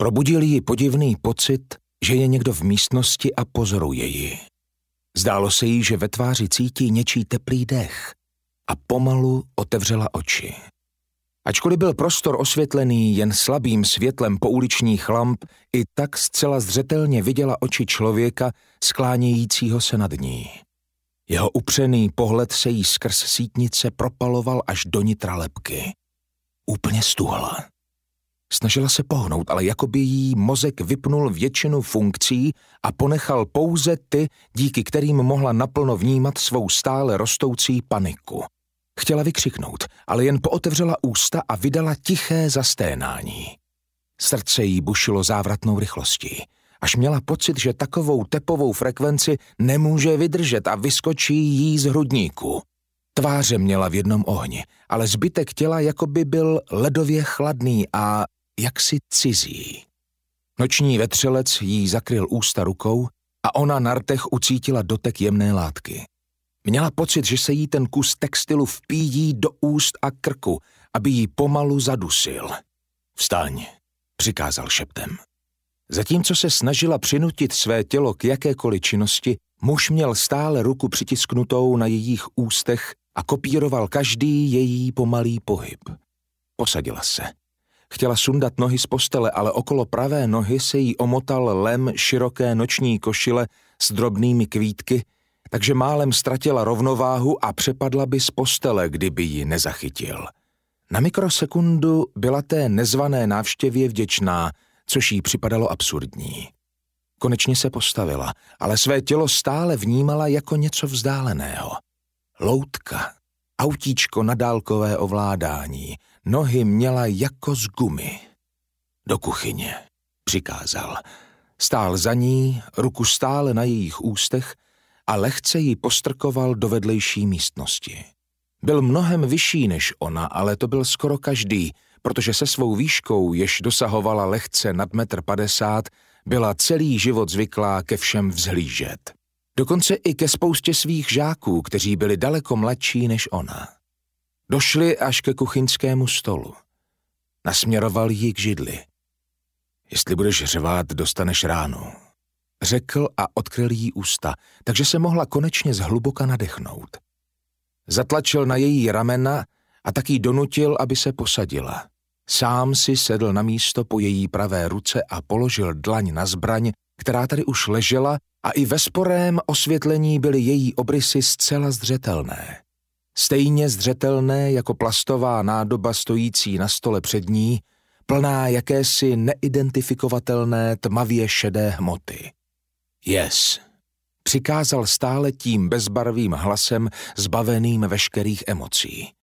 Probudil ji podivný pocit, že je někdo v místnosti a pozoruje ji. Zdálo se jí, že ve tváři cítí něčí teplý dech a pomalu otevřela oči. Ačkoliv byl prostor osvětlený jen slabým světlem pouličních lamp, i tak zcela zřetelně viděla oči člověka sklánějícího se nad ní. Jeho upřený pohled se jí skrz sítnice propaloval až do nitra lebky. Úplně stuhla. Snažila se pohnout, ale jako by jí mozek vypnul většinu funkcí a ponechal pouze ty, díky kterým mohla naplno vnímat svou stále rostoucí paniku. Chtěla vykřiknout, ale jen pootevřela ústa a vydala tiché zasténání. Srdce jí bušilo závratnou rychlostí, až měla pocit, že takovou tepovou frekvenci nemůže vydržet a vyskočí jí z hrudníku. Tváře měla v jednom ohni, ale zbytek těla jakoby byl ledově chladný a jaksi cizí. Noční vetřelec jí zakryl ústa rukou a ona na rtech ucítila dotek jemné látky. Měla pocit, že se jí ten kus textilu vpíjí do úst a krku, aby jí pomalu zadusil. Vstaň, přikázal šeptem. Zatímco se snažila přinutit své tělo k jakékoliv činnosti, muž měl stále ruku přitisknutou na jejich ústech a kopíroval každý její pomalý pohyb. Posadila se. Chtěla sundat nohy z postele, ale okolo pravé nohy se jí omotal lem široké noční košile s drobnými kvítky, takže málem ztratila rovnováhu a přepadla by z postele, kdyby ji nezachytil. Na mikrosekundu byla té nezvané návštěvě vděčná, což jí připadalo absurdní. Konečně se postavila, ale své tělo stále vnímala jako něco vzdáleného. Loutka, autíčko na dálkové ovládání, nohy měla jako z gumy. Do kuchyně, přikázal. Stál za ní, ruku stále na jejich ústech a lehce ji postrkoval do vedlejší místnosti. Byl mnohem vyšší než ona, ale to byl skoro každý, protože se svou výškou, jež dosahovala lehce nad 1,50 m, byla celý život zvyklá ke všem vzhlížet. Dokonce i ke spoustě svých žáků, kteří byli daleko mladší než ona. Došli až ke kuchyňskému stolu. Nasměroval ji k židli. Jestli budeš řvát, dostaneš ránu. Řekl a odkryl jí ústa, takže se mohla konečně zhluboka nadechnout. Zatlačil na její ramena a tak jí donutil, aby se posadila. Sám si sedl na místo po její pravé ruce a položil dlaň na zbraň, která tady už ležela, a i ve sporém osvětlení byly její obrysy zcela zřetelné. Stejně zřetelné jako plastová nádoba stojící na stole před ní, plná jakési neidentifikovatelné tmavě šedé hmoty. Yes, přikázal stále tím bezbarvým hlasem zbaveným veškerých emocí.